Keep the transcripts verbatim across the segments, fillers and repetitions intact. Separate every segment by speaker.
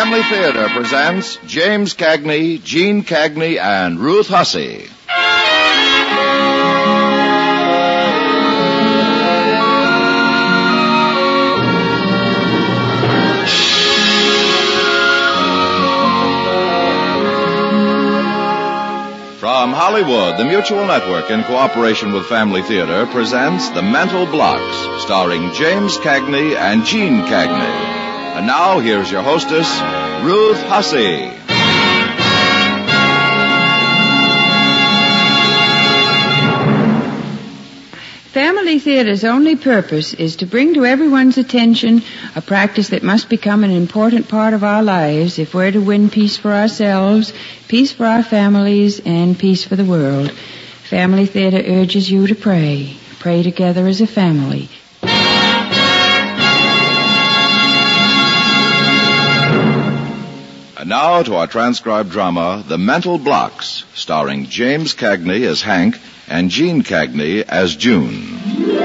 Speaker 1: Family Theater presents James Cagney, Gene Cagney, and Ruth Hussey. From Hollywood, the Mutual Network, in cooperation with Family Theater, presents The Mental Blocks, starring James Cagney and Gene Cagney. And now, here's your hostess, Ruth Hussey.
Speaker 2: Family Theater's only purpose is to bring to everyone's attention a practice that must become an important part of our lives if we're to win peace for ourselves, peace for our families, and peace for the world. Family Theater urges you to pray. Pray together as a family.
Speaker 1: And now to our transcribed drama, The Mental Blocks, starring James Cagney as Hank and Gene Cagney as June.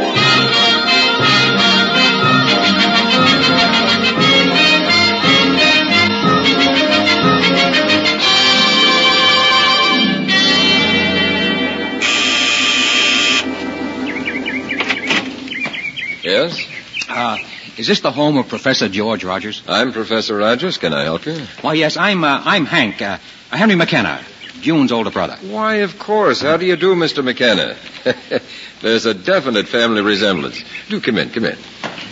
Speaker 3: Yes?
Speaker 4: Uh, is this the home of Professor George Rogers?
Speaker 3: I'm Professor Rogers. Can I help you?
Speaker 4: Why, yes, I'm, uh, I'm Hank, uh, Henry McKenna, June's older brother.
Speaker 3: Why, of course. How do you do, Mister McKenna? There's a definite family resemblance. Do come in, come in.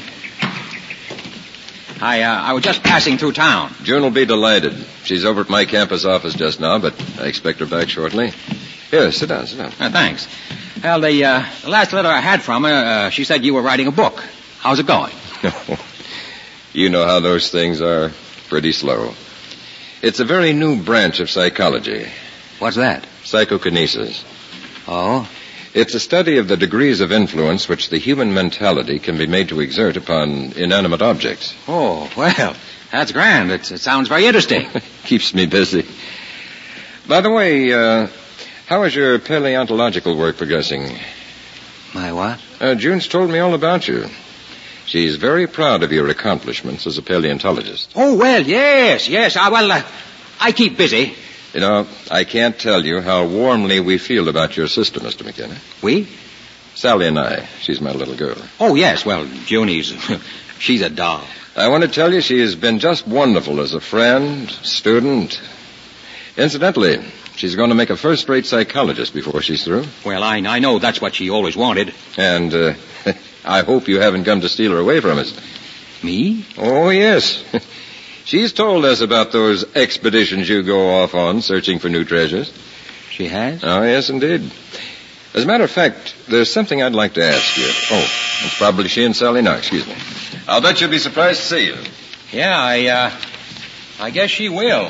Speaker 4: I, uh, I was just passing through town.
Speaker 3: June will be delighted. She's over at my campus office just now, but I expect her back shortly. Here, sit down, sit down.
Speaker 4: Uh, thanks. Well, the, uh, the last letter I had from her, uh, she said you were writing a book. How's it going?
Speaker 3: You know how those things are. Pretty slow. It's a very new branch of psychology.
Speaker 4: What's that?
Speaker 3: Psychokinesis.
Speaker 4: Oh?
Speaker 3: It's a study of the degrees of influence which the human mentality can be made to exert upon inanimate objects.
Speaker 4: Oh, well, that's grand. It's, it sounds very interesting.
Speaker 3: Keeps me busy. By the way, uh, how is your paleontological work progressing?
Speaker 4: My what?
Speaker 3: Uh, June's told me all about you. She's very proud of your accomplishments as a paleontologist.
Speaker 4: Oh, well, yes, yes. I, well, uh, I keep busy.
Speaker 3: You know, I can't tell you how warmly we feel about your sister, Mister McKenna.
Speaker 4: We?
Speaker 3: Sally and I. She's my little girl.
Speaker 4: Oh, yes. Well, Junie's, she's a doll.
Speaker 3: I want to tell you she has been just wonderful as a friend, student. Incidentally, she's going to make a first-rate psychologist before she's through.
Speaker 4: Well, I, I know that's what she always wanted.
Speaker 3: And uh, I hope you haven't come to steal her away from us.
Speaker 4: Me?
Speaker 3: Oh, yes. She's told us about those expeditions you go off on searching for new treasures.
Speaker 4: She has?
Speaker 3: Oh, yes, indeed. As a matter of fact, there's something I'd like to ask you. Oh, it's probably she and Sally now. Excuse me. I'll bet you'll be surprised to see you.
Speaker 4: Yeah, I, uh, I guess she will.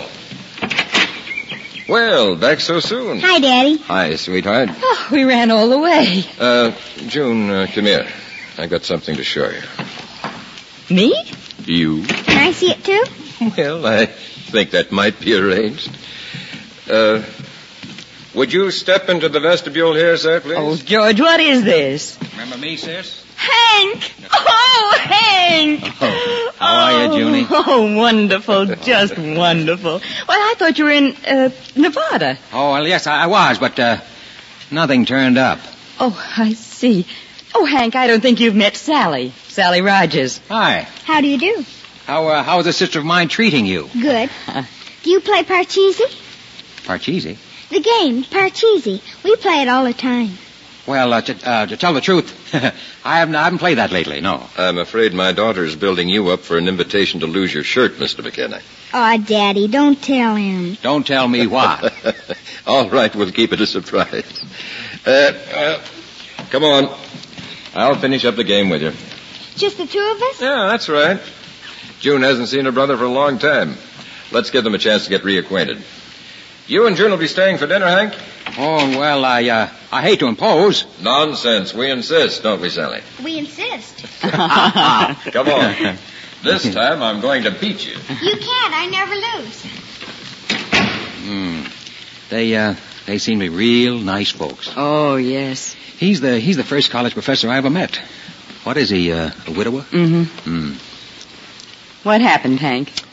Speaker 3: Well, back so soon.
Speaker 5: Hi, Daddy.
Speaker 3: Hi, sweetheart.
Speaker 5: Oh, we ran all the way.
Speaker 3: Uh, June, uh, come here. I got something to show you.
Speaker 5: Me?
Speaker 3: You?
Speaker 5: Can I see it, too?
Speaker 3: Well, I think that might be arranged. Uh, would you step into the vestibule here, sir, please?
Speaker 5: Oh, George, what is this?
Speaker 4: Remember me, sis?
Speaker 5: Hank! Oh, Hank!
Speaker 4: Oh, how are you, Junie?
Speaker 5: Oh, wonderful, just wonderful. Well, I thought you were in, uh, Nevada.
Speaker 4: Oh, well, yes, I, I was, but, uh, nothing turned up.
Speaker 5: Oh, I see. Oh, Hank, I don't think you've met Sally. Sally Rogers.
Speaker 4: Hi.
Speaker 5: How do you do?
Speaker 4: How, uh, how is a sister of mine treating you?
Speaker 5: Good. Do you play Parcheesi?
Speaker 4: Parcheesi?
Speaker 5: The game, Parcheesi. We play it all the time.
Speaker 4: Well, uh, to, uh, to tell the truth, I haven't, I haven't played that lately, no.
Speaker 3: I'm afraid my daughter's building you up for an invitation to lose your shirt, Mister McKenna.
Speaker 5: Oh, Daddy, don't tell him.
Speaker 4: Don't tell me what.
Speaker 3: All right, we'll keep it a surprise. Uh, uh, come on. I'll finish up the game with you.
Speaker 5: Just the two of us?
Speaker 3: Yeah, that's right. June hasn't seen her brother for a long time. Let's give them a chance to get reacquainted. You and June will be staying for dinner, Hank?
Speaker 4: Oh, well, I, uh, I hate to impose.
Speaker 3: Nonsense. We insist, don't we, Sally?
Speaker 5: We insist.
Speaker 3: Come on. This time I'm going to beat you.
Speaker 5: You can't. I never lose.
Speaker 4: Hmm. They, uh, they seem to be real nice folks.
Speaker 2: Oh, yes.
Speaker 4: He's the, he's the first college professor I ever met. What is he, uh, a widower?
Speaker 2: Mm-hmm.
Speaker 4: Hmm.
Speaker 2: What happened, Hank?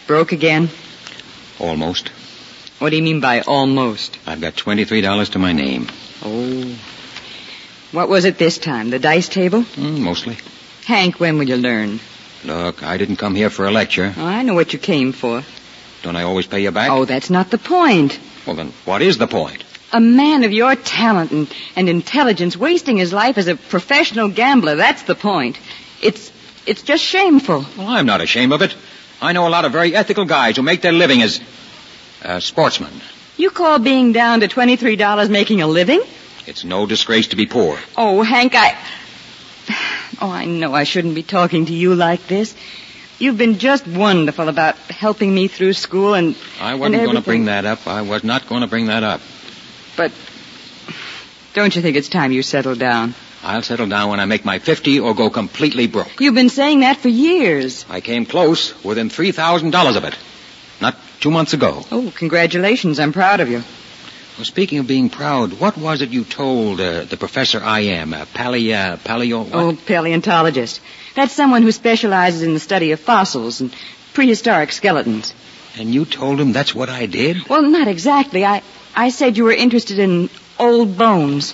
Speaker 2: Broke again?
Speaker 4: Almost.
Speaker 2: What do you mean by almost?
Speaker 4: I've got twenty-three dollars to my name.
Speaker 2: Oh. What was it this time? The dice table?
Speaker 4: Mm, mostly.
Speaker 2: Hank, when will you learn?
Speaker 4: Look, I didn't come here for a lecture.
Speaker 2: Oh, I know what you came for.
Speaker 4: Don't I always pay you back?
Speaker 2: Oh, that's not the point.
Speaker 4: Well, then, what is the point?
Speaker 2: A man of your talent and, and intelligence wasting his life as a professional gambler, that's the point. It's it's just shameful.
Speaker 4: Well, I'm not ashamed of it. I know a lot of very ethical guys who make their living as uh, sportsmen.
Speaker 2: You call being down to twenty-three dollars making a living?
Speaker 4: It's no disgrace to be poor.
Speaker 2: Oh, Hank, I... Oh, I know I shouldn't be talking to you like this. You've been just wonderful about helping me through school and
Speaker 4: I wasn't going to bring that up. I was not going to bring that up.
Speaker 2: But don't you think it's time you settled down?
Speaker 4: I'll settle down when I make my fifty or go completely broke.
Speaker 2: You've been saying that for years.
Speaker 4: I came close, within three thousand dollars of it. Not two months ago.
Speaker 2: Oh, congratulations. I'm proud of you.
Speaker 4: Well, speaking of being proud, what was it you told uh, the professor I am? Uh, paleo... Uh, paleo... What?
Speaker 2: Oh, paleontologist. That's someone who specializes in the study of fossils and prehistoric skeletons.
Speaker 4: And you told him that's what I did?
Speaker 2: Well, not exactly. I, I said you were interested in old bones.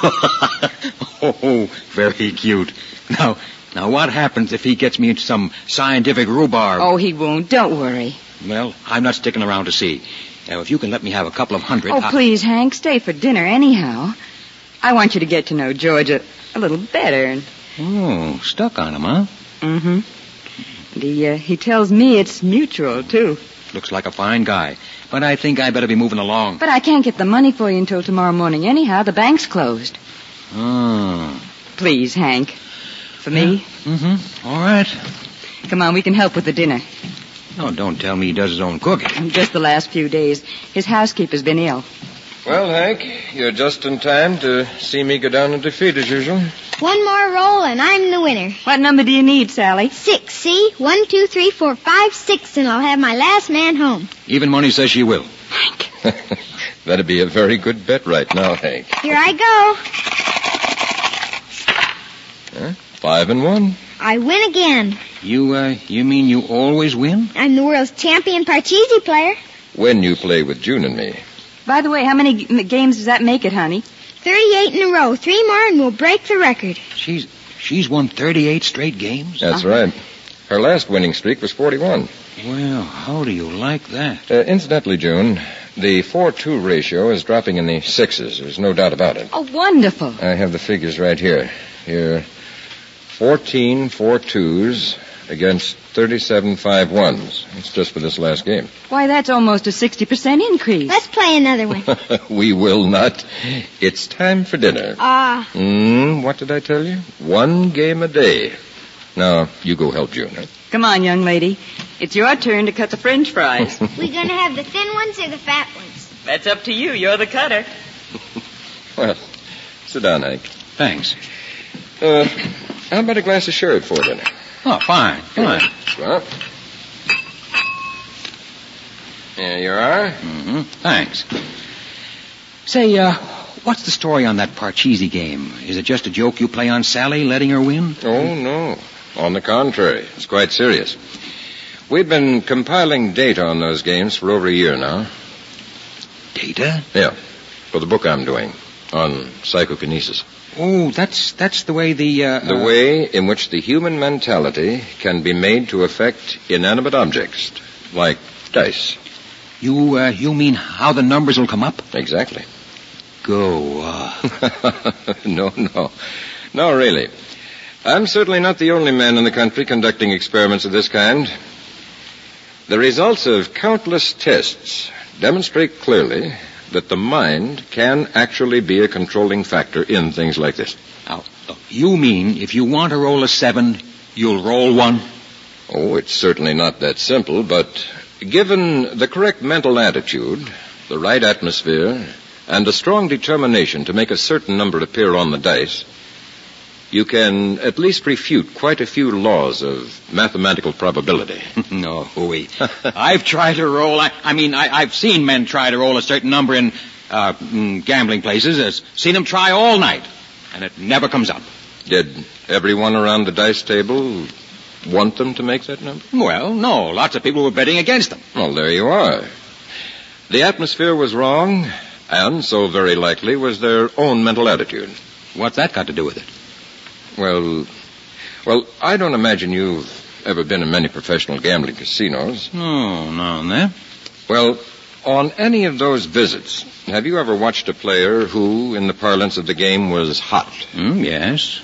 Speaker 4: Oh, very cute. Now, now what happens if he gets me into some scientific rhubarb?
Speaker 2: Oh, he won't. Don't worry.
Speaker 4: Well, I'm not sticking around to see. Now, if you can let me have a couple of hundred...
Speaker 2: Oh,
Speaker 4: I...
Speaker 2: please, Hank, stay for dinner anyhow. I want you to get to know George a, a little better.
Speaker 4: Oh, stuck on him, huh?
Speaker 2: Mm-hmm. And he, uh, he tells me it's mutual, too.
Speaker 4: Looks like a fine guy. But I think I better be moving along.
Speaker 2: But I can't get the money for you until tomorrow morning anyhow. The bank's closed.
Speaker 4: Oh.
Speaker 2: Please, Hank. For me?
Speaker 4: Yeah. Mm-hmm. All right.
Speaker 2: Come on, we can help with the dinner.
Speaker 4: No, don't tell me he does his own cooking.
Speaker 2: Just the last few days. His housekeeper's been ill.
Speaker 3: Well, Hank, you're just in time to see me go down in defeat as usual.
Speaker 6: One more roll and I'm the winner.
Speaker 2: What number do you need, Sally?
Speaker 6: Six, see? One, two, three, four, five, six, and I'll have my last man home.
Speaker 4: Even money says she will.
Speaker 2: Hank.
Speaker 3: That'd be a very good bet right now, Hank.
Speaker 6: Here I go.
Speaker 3: Huh? Five and one.
Speaker 6: I win again.
Speaker 4: You, uh, you mean you always win?
Speaker 6: I'm the world's champion Parcheesi player.
Speaker 3: When you play with June and me.
Speaker 2: By the way, how many g- games does that make it, honey?
Speaker 6: thirty-eight in a row. Three more and we'll break the record.
Speaker 4: She's, she's won thirty-eight straight games?
Speaker 3: That's
Speaker 2: Uh-huh.
Speaker 3: right. Her last winning streak was forty-one.
Speaker 4: Well, how do you like that?
Speaker 3: Uh, incidentally, June, the four two ratio is dropping in the sixes. There's no doubt about it.
Speaker 2: Oh, wonderful.
Speaker 3: I have the figures right here. Here, fourteen four twos against thirty-seven five ones. It's just for this last game.
Speaker 2: Why, that's almost a sixty percent increase.
Speaker 6: Let's play another one.
Speaker 3: We will not. It's time for dinner.
Speaker 6: Ah.
Speaker 3: Hmm, what did I tell you? One game a day. Now, you go help June. Huh?
Speaker 2: Come on, young lady. It's your turn to cut the French fries.
Speaker 6: We gonna have the thin ones or the fat ones?
Speaker 2: That's up to you. You're the cutter.
Speaker 3: Well, sit down, Hank.
Speaker 4: Thanks.
Speaker 3: Uh, how about a glass of sherry for dinner?
Speaker 4: Oh, fine. Come on.
Speaker 3: Well, there you are.
Speaker 4: Mm-hmm. Thanks. Say, uh, what's the story on that Parcheesi game? Is it just a joke you play on Sally, letting her win?
Speaker 3: Oh, no. On the contrary, it's quite serious. We've been compiling data on those games for over a year now.
Speaker 4: Data?
Speaker 3: Yeah, for the book I'm doing on psychokinesis.
Speaker 4: Oh, that's that's the way the... Uh,
Speaker 3: The
Speaker 4: uh,
Speaker 3: way in which the human mentality can be made to affect inanimate objects, like dice.
Speaker 4: You, uh, you mean how the numbers will come up?
Speaker 3: Exactly.
Speaker 4: Go, uh...
Speaker 3: no, no. No, really. I'm certainly not the only man in the country conducting experiments of this kind. The results of countless tests demonstrate clearly that the mind can actually be a controlling factor in things like this.
Speaker 4: Now, you mean if you want to roll a seven, you'll roll one?
Speaker 3: Oh, it's certainly not that simple, but given the correct mental attitude, the right atmosphere, and a strong determination to make a certain number appear on the dice, you can at least refute quite a few laws of mathematical probability.
Speaker 4: No, Huey. I've tried to roll. I, I mean, I, I've seen men try to roll a certain number in, uh, in gambling places. I've seen them try all night, and it never comes up.
Speaker 3: Did everyone around the dice table want them to make that number?
Speaker 4: Well, no. Lots of people were betting against them.
Speaker 3: Well, there you are. The atmosphere was wrong, and so very likely was their own mental attitude.
Speaker 4: What's that got to do with it?
Speaker 3: Well, well, I don't imagine you've ever been in many professional gambling casinos.
Speaker 4: No, no, no.
Speaker 3: Well, on any of those visits, have you ever watched a player who, in the parlance of the game, was hot?
Speaker 4: Mm, yes.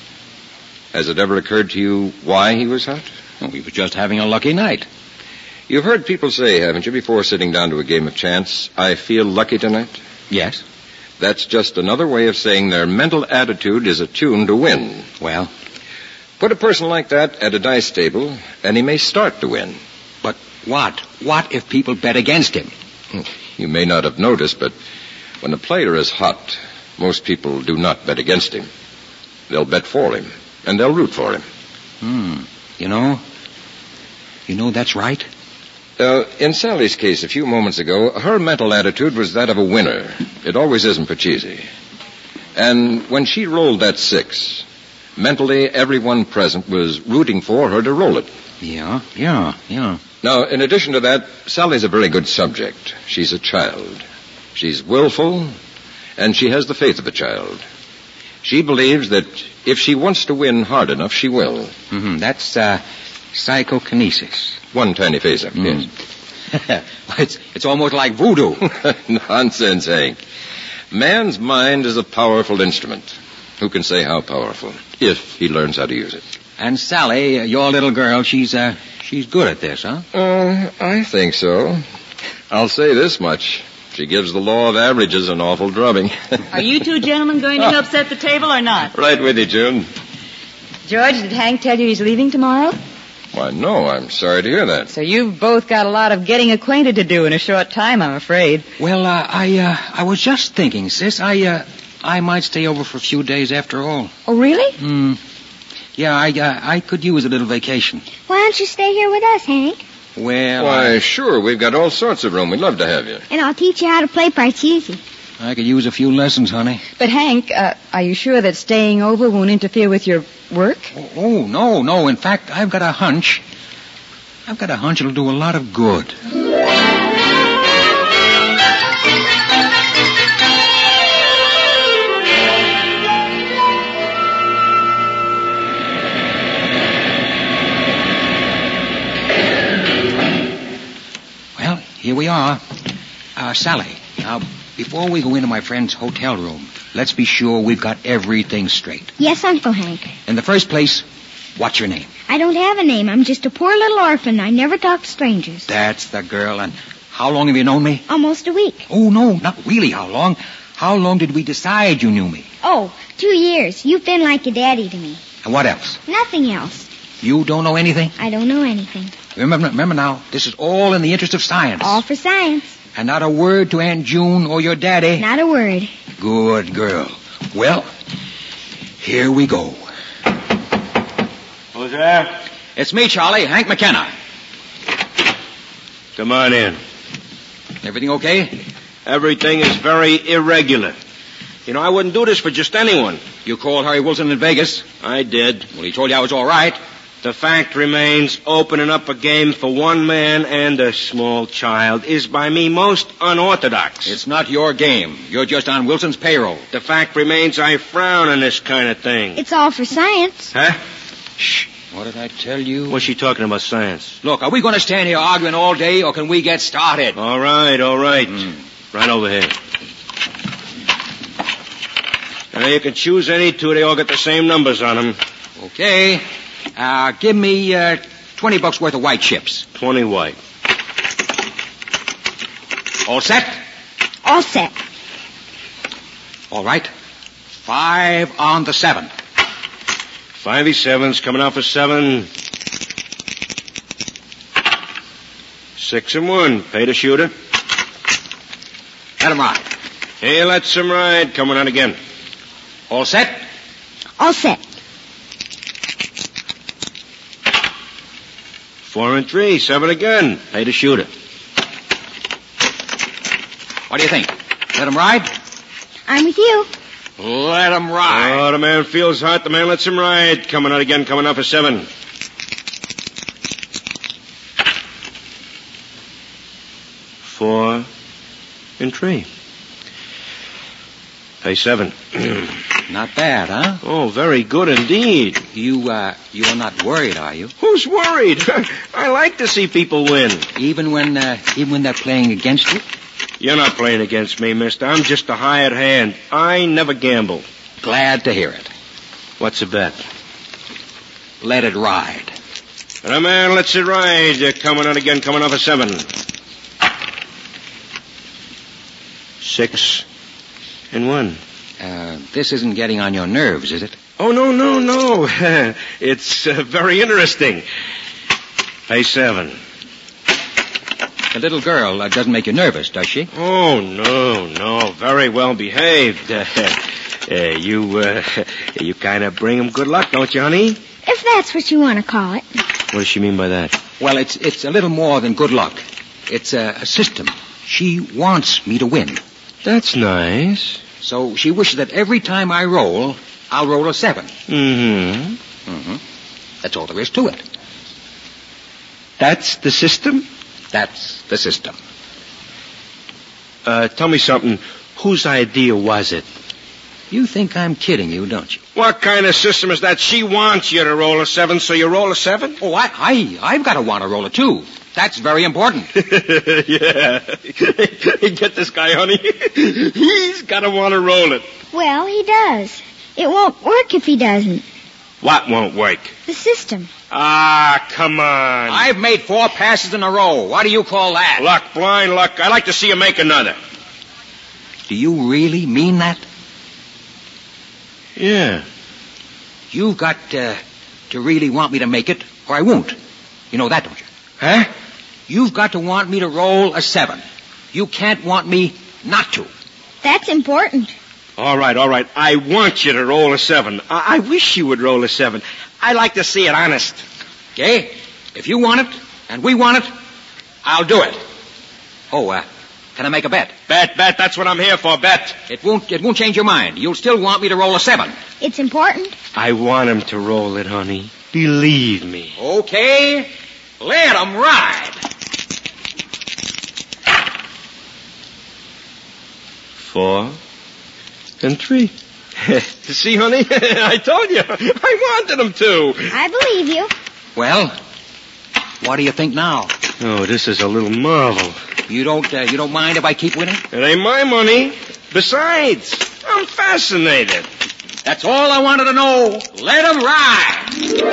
Speaker 3: Has it ever occurred to you why he was hot?
Speaker 4: Well, he was just having a lucky night.
Speaker 3: You've heard people say, haven't you, before sitting down to a game of chance, I feel lucky tonight?
Speaker 4: Yes.
Speaker 3: That's just another way of saying their mental attitude is attuned to win.
Speaker 4: Well?
Speaker 3: Put a person like that at a dice table, and he may start to win.
Speaker 4: But what? What if people bet against him?
Speaker 3: You may not have noticed, but when a player is hot, most people do not bet against him. They'll bet for him, and they'll root for him.
Speaker 4: Hmm. You know, you know that's right.
Speaker 3: Uh, in Sally's case a few moments ago, her mental attitude was that of a winner. It always is in Pachisi. And when she rolled that six, mentally everyone present was rooting for her to roll it.
Speaker 4: Yeah, yeah, yeah.
Speaker 3: Now, in addition to that, Sally's a very good subject. She's a child. She's willful, and she has the faith of a child. She believes that if she wants to win hard enough, she will.
Speaker 4: Mm-hmm. That's uh, psychokinesis.
Speaker 3: One tiny phaser,
Speaker 4: mm. yes. it's, it's almost like voodoo.
Speaker 3: Nonsense, Hank. Man's mind is a powerful instrument. Who can say how powerful, if he learns how to use it?
Speaker 4: And Sally, your little girl, she's uh, she's good at this, huh?
Speaker 3: Uh, I think so. I'll say this much. She gives the law of averages an awful drubbing.
Speaker 5: Are you two gentlemen going to help set the table or not?
Speaker 3: Right with you, June.
Speaker 5: George, did Hank tell you he's leaving tomorrow?
Speaker 3: Why, no, I'm sorry to hear that.
Speaker 5: So you've both got a lot of getting acquainted to do in a short time, I'm afraid.
Speaker 4: Well, uh, I uh, I was just thinking, sis, I uh, I might stay over for a few days after all.
Speaker 5: Oh, really?
Speaker 4: Hmm. Yeah, I uh, I could use a little vacation.
Speaker 6: Why don't you stay here with us, Hank?
Speaker 4: Well,
Speaker 3: Why,
Speaker 4: I...
Speaker 3: sure, we've got all sorts of room. We'd love to have you.
Speaker 6: And I'll teach you how to play Parcheesi.
Speaker 4: I could use a few lessons, honey.
Speaker 5: But, Hank, uh, are you sure that staying over won't interfere with your work?
Speaker 4: Oh, oh, no, no. In fact, I've got a hunch. I've got a hunch it'll do a lot of good. Well, here we are. Uh, Sally, now, before we go into my friend's hotel room, let's be sure we've got everything straight.
Speaker 6: Yes, Uncle Hank.
Speaker 4: In the first place, what's your name?
Speaker 6: I don't have a name. I'm just a poor little orphan. I never talk to strangers.
Speaker 4: That's the girl. And how long have you known me?
Speaker 6: Almost a week.
Speaker 4: Oh, no, not really how long. How long did we decide you knew me?
Speaker 6: Oh, two years. You've been like a daddy to me.
Speaker 4: And what else?
Speaker 6: Nothing else.
Speaker 4: You don't know anything?
Speaker 6: I don't know anything.
Speaker 4: Remember, remember now, this is all in the interest of science.
Speaker 6: All for science.
Speaker 4: And not a word to Aunt June or your daddy.
Speaker 6: Not a word.
Speaker 4: Good girl. Well, here we go.
Speaker 7: Who's there?
Speaker 4: It's me, Charlie, Hank McKenna.
Speaker 7: Come on in.
Speaker 4: Everything okay?
Speaker 7: Everything is very irregular. You know, I wouldn't do this for just anyone.
Speaker 4: You called Harry Wilson in Vegas?
Speaker 7: I did.
Speaker 4: Well, he told you I was all right.
Speaker 7: The fact remains, opening up a game for one man and a small child is by me most unorthodox.
Speaker 4: It's not your game. You're just on Wilson's payroll.
Speaker 7: The fact remains, I frown on this kind of thing.
Speaker 6: It's all for science.
Speaker 7: Huh?
Speaker 4: Shh. What did I tell you?
Speaker 7: What's she talking about, science?
Speaker 4: Look, are we going to stand here arguing all day, or can we get started?
Speaker 7: All right, all right.
Speaker 4: Mm.
Speaker 7: Right over here. Now, you can choose any two. They all got the same numbers on them.
Speaker 4: Okay. Uh, give me, uh, twenty bucks worth of white chips.
Speaker 7: Twenty white.
Speaker 4: All set?
Speaker 6: All set.
Speaker 4: All right. Five on the seven.
Speaker 7: Fivey sevens coming out for seven. Six and one. Pay the shooter.
Speaker 4: Let him ride.
Speaker 7: Hey, let's him ride. Coming out again.
Speaker 4: All set?
Speaker 6: All set.
Speaker 7: Four and three. Seven again. Pay the shooter.
Speaker 4: What do you think? Let him ride?
Speaker 6: I'm with you.
Speaker 4: Let him ride.
Speaker 7: Oh, the man feels hot. The man lets him ride. Coming out again. Coming out for seven. four, and three. Pay seven.
Speaker 4: Not bad, huh?
Speaker 7: Oh, very good indeed.
Speaker 4: You, uh, you're not worried, are you?
Speaker 7: Who's worried? I like to see people win.
Speaker 4: Even when, uh, even when they're playing against you?
Speaker 7: You're not playing against me, mister. I'm just a hired hand. I never gamble.
Speaker 4: Glad to hear it.
Speaker 7: What's the bet?
Speaker 4: Let it ride.
Speaker 7: And a man lets it ride. Uh, coming out again, coming off a seven. Six and one.
Speaker 4: Uh, this isn't getting on your nerves, is it?
Speaker 7: Oh, no, no, no. It's uh, very interesting. Pay seven.
Speaker 4: The little girl uh, doesn't make you nervous, does she?
Speaker 7: Oh, no, no. Very well behaved. Uh, uh, you, uh, you kind of bring him good luck, don't you, honey?
Speaker 6: If that's what you want to call it.
Speaker 7: What does she mean by that?
Speaker 4: Well, it's it's a little more than good luck. It's a, a system. She wants me to win.
Speaker 7: That's nice.
Speaker 4: So she wishes that every time I roll, I'll roll a seven.
Speaker 7: Mm-hmm.
Speaker 4: Mm-hmm. That's all there is to it.
Speaker 7: That's the system?
Speaker 4: That's the system.
Speaker 7: Uh, tell me something. Whose idea was it?
Speaker 4: You think I'm kidding you, don't you?
Speaker 7: What kind of system is that? She wants you to roll a seven, so you roll a seven?
Speaker 4: Oh, I, I, I've got to want to roll a two. That's very important.
Speaker 7: Yeah. Get this guy, honey. He's got to want to roll it.
Speaker 6: Well, he does. It won't work if he doesn't.
Speaker 7: What won't work?
Speaker 6: The system.
Speaker 7: Ah, come on.
Speaker 4: I've made four passes in a row. What do you call that?
Speaker 7: Luck, blind luck. I'd like to see you make another.
Speaker 4: Do you really mean that?
Speaker 7: Yeah.
Speaker 4: You've got uh, to really want me to make it, or I won't. You know that, don't you?
Speaker 7: Huh?
Speaker 4: You've got to want me to roll a seven. You can't want me not to.
Speaker 6: That's important.
Speaker 7: All right, all right. I want you to roll a seven. I, I wish you would roll a seven. I like to see it honest.
Speaker 4: Okay? If you want it, and we want it, I'll do it. Oh, uh, can I make a bet?
Speaker 7: Bet, bet. That's what I'm here for, bet.
Speaker 4: It won't, it won't change your mind. You'll still want me to roll a seven.
Speaker 6: It's important.
Speaker 7: I want him to roll it, honey. Believe me.
Speaker 4: Okay. Let 'em ride.
Speaker 7: Four and three. See, honey? I told you. I wanted him to.
Speaker 6: I believe you.
Speaker 4: Well, what do you think now?
Speaker 7: Oh, this is a little marvel.
Speaker 4: You don't, uh, you don't mind if I keep winning?
Speaker 7: It ain't my money. Besides, I'm fascinated.
Speaker 4: That's all I wanted to know. Let 'em ride.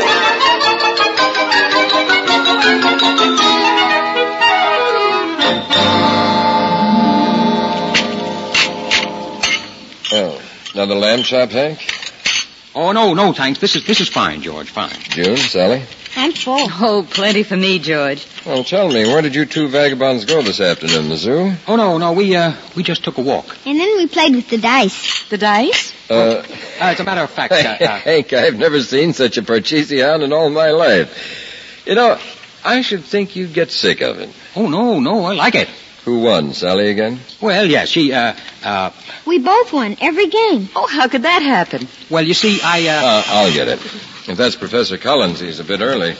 Speaker 3: Oh, another lamb chop, Hank?
Speaker 4: Oh, no, no, thanks. This is, this is fine, George, fine.
Speaker 3: June, Sally?
Speaker 6: I'm full.
Speaker 5: Oh, plenty for me, George.
Speaker 3: Well, tell me, where did you two vagabonds go this afternoon? The zoo?
Speaker 4: Oh, no, no, we, uh, we just took a walk.
Speaker 6: And then we played with the dice.
Speaker 5: The dice?
Speaker 3: Uh,
Speaker 4: Uh, as a matter of fact, uh, uh,
Speaker 3: Hank, I've never seen such a Parcheesi hound in all my life. You know, I should think you'd get sick of it.
Speaker 4: oh, no, no, I like it.
Speaker 3: Who won, Sally again?
Speaker 4: Well, yes, she, uh, uh,
Speaker 6: We both won every game.
Speaker 5: Oh, how could that happen?
Speaker 4: well, you see, I, uh...
Speaker 3: Uh, I'll get it. If that's Professor Collins, he's a bit early.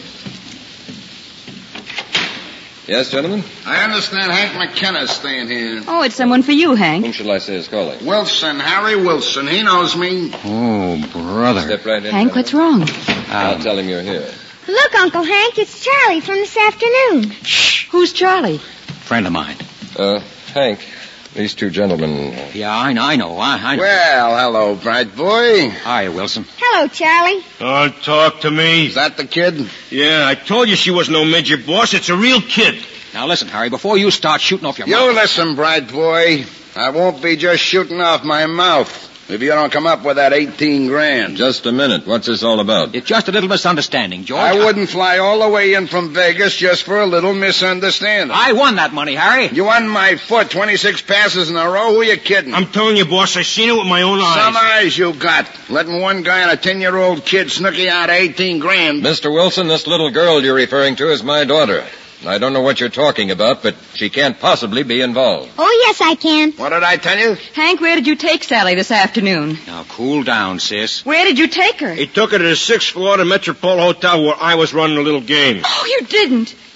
Speaker 3: Yes, gentlemen?
Speaker 8: I understand Hank McKenna's staying here.
Speaker 5: Oh, it's someone for you, Hank.
Speaker 3: Whom shall I say is calling?
Speaker 8: Wilson, Harry Wilson. He knows me.
Speaker 4: Oh, brother.
Speaker 3: Step right in.
Speaker 5: Hank, what's wrong?
Speaker 3: I'll
Speaker 4: Um,
Speaker 3: tell him you're here.
Speaker 6: Look, Uncle Hank, it's Charlie from this afternoon.
Speaker 5: Who's Charlie?
Speaker 4: friend of mine.
Speaker 3: Uh, Hank, these two gentlemen... uh,
Speaker 4: Yeah, I know, I know, I, I know.
Speaker 8: Well, hello, bright boy.
Speaker 4: Hi, Wilson.
Speaker 6: Hello, Charlie.
Speaker 7: Don't talk to me.
Speaker 8: Is that the kid?
Speaker 7: Yeah, I told you she was no midget, boss. It's a real kid.
Speaker 4: Now listen, Harry, before you start shooting off your
Speaker 8: You
Speaker 4: mouth...
Speaker 8: listen, bright boy. I won't be just shooting off my mouth if you don't come up with that eighteen grand.
Speaker 3: Just a minute. What's this all about?
Speaker 4: It's just a little misunderstanding, George.
Speaker 8: I wouldn't fly all the way in from Vegas just for a little misunderstanding.
Speaker 4: I won that money, Harry.
Speaker 8: You on my foot, twenty-six passes in a row. Who you kidding?
Speaker 7: I'm telling you, boss, I seen it with my own eyes.
Speaker 8: Some eyes you got. Letting one guy and a ten-year-old kid snooky out eighteen grand.
Speaker 3: Mister Wilson, this little girl you're referring to is my daughter. I don't know what you're talking about, but she can't possibly be involved.
Speaker 6: Oh, yes, I can.
Speaker 8: What did I tell you?
Speaker 5: Hank, where did you take Sally this afternoon?
Speaker 4: Now, cool down, sis.
Speaker 5: Where did you take her?
Speaker 7: He took her to the sixth floor of the Metropole Hotel where I was running a little game.
Speaker 5: Oh, you didn't.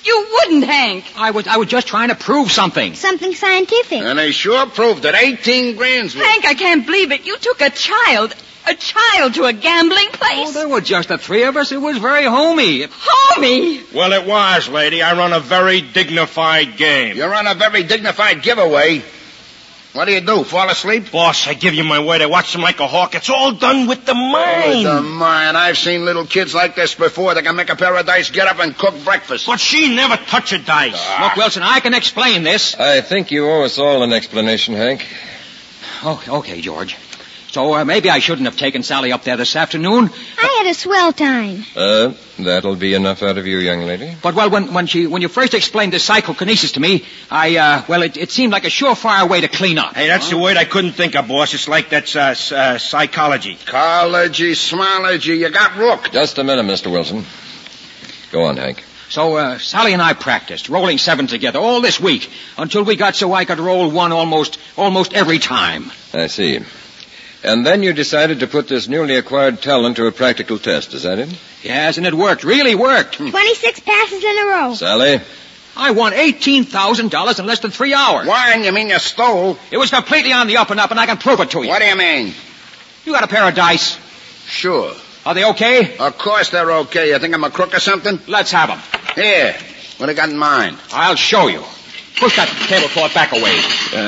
Speaker 5: You wouldn't, Hank.
Speaker 4: I was I was just trying to prove something.
Speaker 6: Something scientific.
Speaker 8: And they sure proved it. eighteen grand's worth.
Speaker 5: Hank, I can't believe it. You took a child, a child to a gambling
Speaker 4: Oh,
Speaker 5: place.
Speaker 4: there were just the three of us. It was very homey.
Speaker 5: Homie.
Speaker 7: Well, it was, lady. I run a very dignified game.
Speaker 8: You're on a very dignified giveaway. What do you do, fall asleep?
Speaker 7: Boss, I give you my word. I watch them like a hawk. It's all done with the mind.
Speaker 8: Oh, the mind. I've seen little kids like this before. They can make a pair of dice, get up and cook breakfast.
Speaker 7: But she never touch a dice.
Speaker 4: Look, Wilson, I can explain this.
Speaker 3: I think you owe us all an explanation, Hank.
Speaker 4: Oh, okay, George. So uh, maybe I shouldn't have taken Sally up there this afternoon.
Speaker 6: I had a swell time.
Speaker 3: Uh, that'll be enough out of you, young lady.
Speaker 4: But, well, when, when she when you first explained this psychokinesis to me, I, uh, well, it, it seemed like a surefire way to clean up.
Speaker 7: Hey, that's the word I couldn't think of, boss. It's like that's uh, uh, psychology.
Speaker 8: College-y, smology. You got rooked.
Speaker 3: Just a minute, Mister Wilson. Go on, Hank.
Speaker 4: So uh, Sally and I practiced, rolling seven together all this week, until we got so I could roll one almost almost every time.
Speaker 3: I see. And then you decided to put this newly acquired talent to a practical test, is that it?
Speaker 4: Yes, and it worked, really worked.
Speaker 6: Twenty-six passes in a row.
Speaker 3: Sally?
Speaker 4: I won eighteen thousand dollars in less than three hours.
Speaker 8: Wine, you mean you stole?
Speaker 4: It was completely on the up and up, and I can prove it to you.
Speaker 8: What do you mean?
Speaker 4: You got a pair of dice.
Speaker 8: Sure.
Speaker 4: Are they okay?
Speaker 8: Of course they're okay. You think I'm a crook or something?
Speaker 4: Let's have them.
Speaker 8: Here. What do you got in mind?
Speaker 4: I'll show you. Push that tablecloth back away.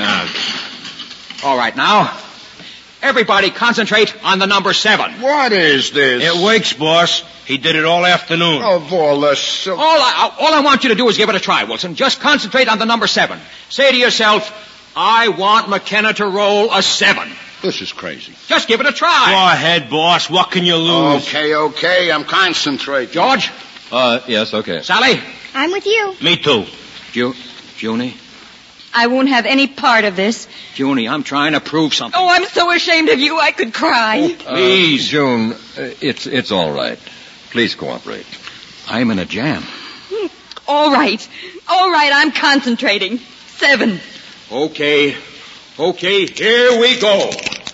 Speaker 8: Uh,
Speaker 4: All right, now. Everybody concentrate on the number seven.
Speaker 8: what is this?
Speaker 7: It works, boss. He did it all afternoon.
Speaker 8: Of all the silk.
Speaker 4: All I, all I want you to do is give it a try, Wilson. Just concentrate on the number seven. Say to yourself, I want McKenna to roll a seven.
Speaker 8: This is crazy.
Speaker 4: Just give it a
Speaker 7: Go
Speaker 4: try.
Speaker 7: ahead, boss. What can you lose?
Speaker 8: Okay, okay. I'm concentrating.
Speaker 4: George?
Speaker 3: Uh, yes, okay.
Speaker 4: Sally?
Speaker 6: I'm with you.
Speaker 7: Me too.
Speaker 4: Ju- Junie?
Speaker 5: I won't have any part of this.
Speaker 4: Junie, I'm trying to prove something.
Speaker 5: Oh, I'm so ashamed of you, I could cry.
Speaker 4: Please.
Speaker 3: Uh, June, uh, it's, it's all right. Please cooperate.
Speaker 4: I'm in a jam.
Speaker 5: All right. All right, I'm concentrating. Seven.
Speaker 4: Okay. Okay, here we go.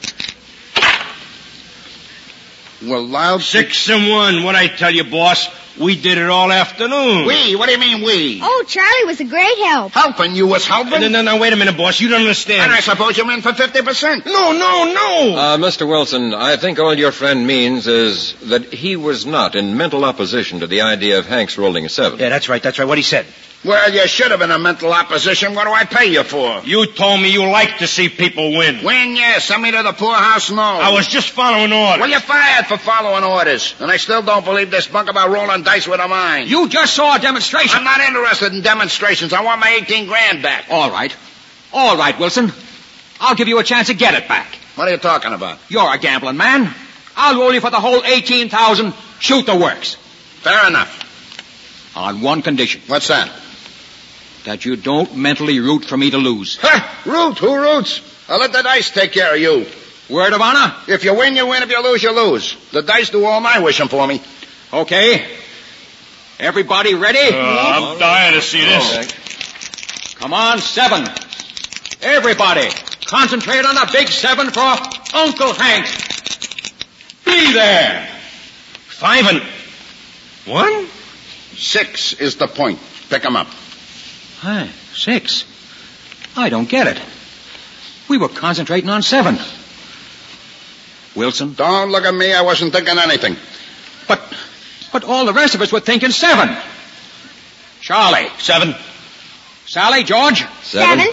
Speaker 8: Well, loud.
Speaker 7: Six and one. What I tell you, boss? We did it all afternoon.
Speaker 8: We? What do you mean we?
Speaker 6: Oh, Charlie was a great help.
Speaker 8: Helping you was helping?
Speaker 7: No, no, no, wait a minute, boss. You don't understand.
Speaker 8: And I suppose you're in for fifty percent.
Speaker 7: No, no, no.
Speaker 3: Uh, Mister Wilson, I think all your friend means is that he was not in mental opposition to the idea of Hank's rolling a seven.
Speaker 7: Yeah, that's right. That's right. What he said.
Speaker 8: Well, you should have been in mental opposition. What do I pay you for?
Speaker 7: You told me you like to see people win.
Speaker 8: Win, yes. Send me to the poorhouse, no.
Speaker 7: I was just following orders.
Speaker 8: Well, you're fired for following orders. And I still don't believe this bunk about rolling dice with a mind.
Speaker 4: You just saw a demonstration.
Speaker 8: I'm not interested in demonstrations. I want my eighteen grand back.
Speaker 4: All right. All right, Wilson. I'll give you a chance to get it back.
Speaker 8: What are you talking about?
Speaker 4: You're a gambling man. I'll roll you for the whole eighteen thousand. Shoot the works.
Speaker 8: Fair enough.
Speaker 4: On one condition.
Speaker 8: What's that?
Speaker 4: That you don't mentally root for me to lose.
Speaker 8: Ha! Root? Who roots? I'll let the dice take care of you.
Speaker 4: Word of honor?
Speaker 8: If you win, you win. If you lose, you lose. The dice do all my wishing for me.
Speaker 4: Okay. Everybody ready?
Speaker 7: Uh, I'm dying to see this.
Speaker 3: Okay.
Speaker 4: Come on, seven. Everybody, concentrate on the big seven for Uncle Hank. Be there.
Speaker 7: Five and one?
Speaker 8: Six is the point. Pick 'em up.
Speaker 4: Hi, six. I don't get it. We were concentrating on seven. Wilson?
Speaker 8: Don't look at me. I wasn't thinking anything.
Speaker 4: But, but all the rest of us were thinking seven. Charlie?
Speaker 7: Seven.
Speaker 4: Sally? George?
Speaker 6: Seven.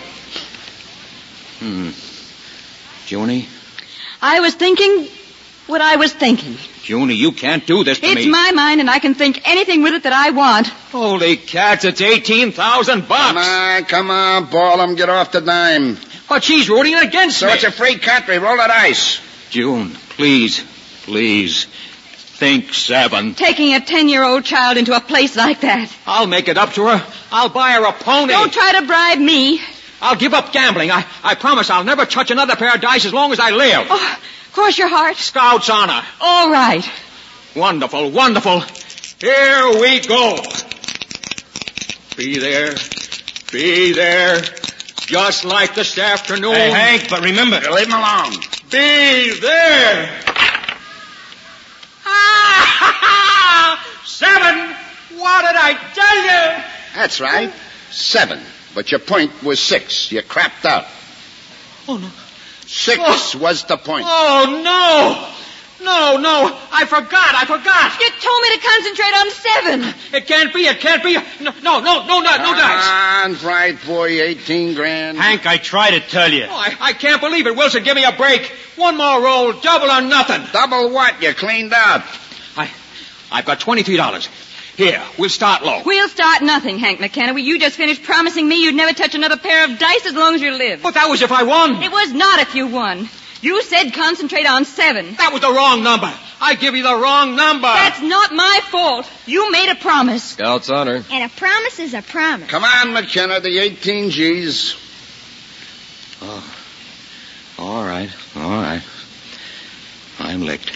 Speaker 4: Hmm. Junie?
Speaker 5: I was thinking what I was thinking.
Speaker 4: Junie, you can't do this to
Speaker 5: It's
Speaker 4: me.
Speaker 5: my mind, and I can think anything with it that I want.
Speaker 4: Holy cats, it's eighteen thousand bucks.
Speaker 8: Come on, come on, ball 'em. Get off the dime.
Speaker 4: But she's rooting against
Speaker 8: So
Speaker 4: me.
Speaker 8: it's a free country. Roll the dice.
Speaker 4: June, please, please, think seven.
Speaker 5: Taking a ten-year-old child into a place like that.
Speaker 4: I'll make it up to her. I'll buy her a pony.
Speaker 5: Don't try to bribe me.
Speaker 4: I'll give up gambling. I, I promise I'll never touch another pair of dice as long as I live.
Speaker 5: Oh, cross your heart.
Speaker 4: Scout's honor.
Speaker 5: All right.
Speaker 4: Wonderful, wonderful. Here we go. Be there. Be there. Just like this afternoon.
Speaker 7: Hey, Hank, but remember.
Speaker 8: Leave him alone.
Speaker 4: Be there. Seven. What did I tell you?
Speaker 8: That's right. Seven. But your point was six. You crapped out.
Speaker 4: Oh, no.
Speaker 8: Six
Speaker 4: Oh.
Speaker 8: was the point.
Speaker 4: Oh, no. No, no. I forgot. I forgot.
Speaker 5: You told me to concentrate on seven.
Speaker 4: It can't be. It can't be. No, no, no, no, no, no dice.
Speaker 8: Come on, bright boy, eighteen grand.
Speaker 7: Hank, I try to tell you.
Speaker 4: Oh, I, I can't believe it. Wilson, give me a break. One more roll, double or nothing.
Speaker 8: Double what? You cleaned out.
Speaker 4: I, I've got twenty-three dollars. Here, we'll start low.
Speaker 5: We'll start nothing, Hank McKenna. You just finished promising me you'd never touch another pair of dice as long as you live.
Speaker 4: But that was if I won.
Speaker 5: It was not if you won. You said concentrate on seven.
Speaker 4: That was the wrong number. I give you the wrong number.
Speaker 5: That's not my fault. You made a promise.
Speaker 3: Scout's honor.
Speaker 6: And a promise is a promise.
Speaker 8: Come on, McKenna, the eighteen G's.
Speaker 4: Oh. All right, all right. I'm licked.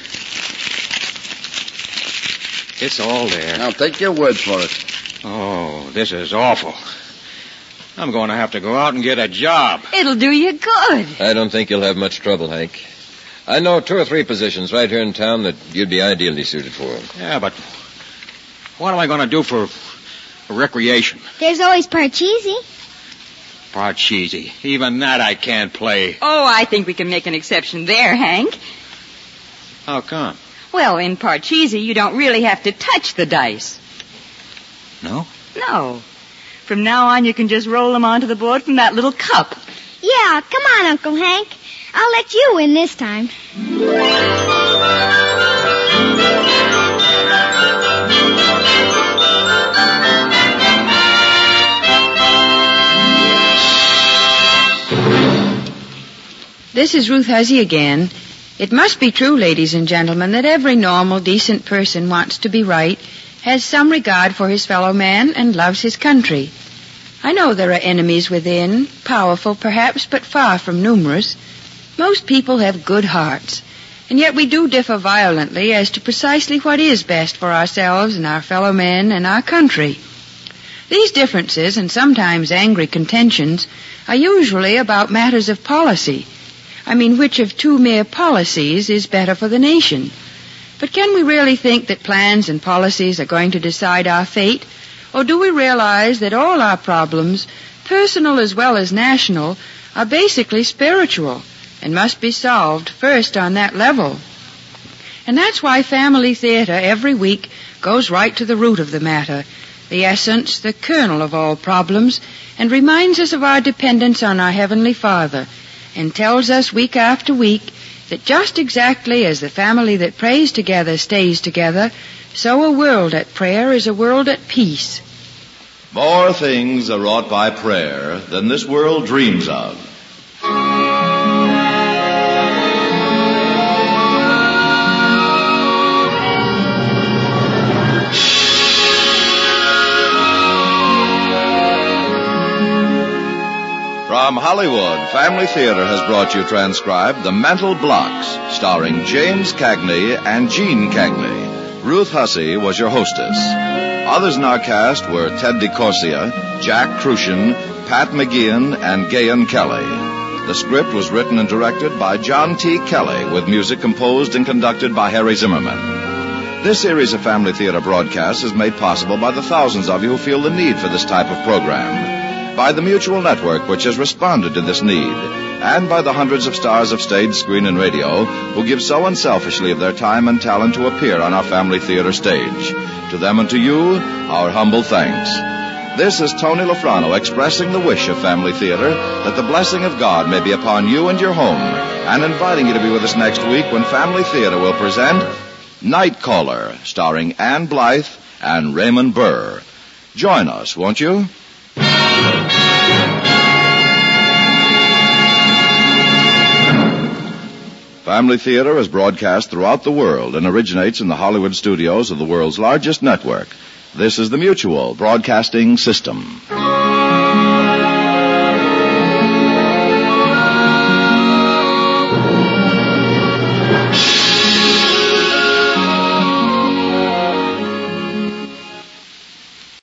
Speaker 4: It's all there.
Speaker 8: Now take your word for it.
Speaker 4: Oh, this is awful. I'm going to have to go out and get a job.
Speaker 5: It'll do you good.
Speaker 3: I don't think you'll have much trouble, Hank. I know two or three positions right here in town that you'd be ideally suited for.
Speaker 4: Yeah, but what am I going to do for recreation?
Speaker 6: There's always Parcheesi.
Speaker 4: Parcheesi. Even that I can't play.
Speaker 5: Oh, I think we can make an exception there, Hank.
Speaker 4: How come?
Speaker 5: Well, in Parcheesi, you don't really have to touch the dice.
Speaker 4: No?
Speaker 5: No. From now on, you can just roll them onto the board from that little cup.
Speaker 6: Yeah, come on, Uncle Hank. I'll let you win this time.
Speaker 2: This is Ruth Hussey again. It must be true, ladies and gentlemen, that every normal, decent person wants to be right, has some regard for his fellow man, and loves his country. I know there are enemies within, powerful perhaps, but far from numerous. Most people have good hearts, and yet we do differ violently as to precisely what is best for ourselves and our fellow men and our country. These differences, and sometimes angry contentions, are usually about matters of policy. I mean, which of two mere policies is better for the nation? But can we really think that plans and policies are going to decide our fate? Or do we realize that all our problems, personal as well as national, are basically spiritual and must be solved first on that level? And that's why Family Theater every week goes right to the root of the matter, the essence, the kernel of all problems, and reminds us of our dependence on our Heavenly Father, and tells us week after week that just exactly as the family that prays together stays together, so a world at prayer is a world at peace.
Speaker 1: More things are wrought by prayer than this world dreams of. From Hollywood, Family Theater has brought you transcribed The Mental Blocks, starring James Cagney and Gene Cagney. Ruth Hussey was your hostess. Others in our cast were Ted DeCorsia, Jack Crucian, Pat McGeehan, and Gayan Kelly. The script was written and directed by John T. Kelly, with music composed and conducted by Harry Zimmerman. This series of Family Theater broadcasts is made possible by the thousands of you who feel the need for this type of program, by the Mutual Network, which has responded to this need, and by the hundreds of stars of stage, screen, and radio who give so unselfishly of their time and talent to appear on our Family Theater stage. To them and to you, our humble thanks. This is Tony Lafrano expressing the wish of Family Theater that the blessing of God may be upon you and your home, and inviting you to be with us next week when Family Theater will present Night Caller, starring Ann Blythe and Raymond Burr. Join us, won't you? Family Theater is broadcast throughout the world and originates in the Hollywood studios of the world's largest network. This is the Mutual Broadcasting System.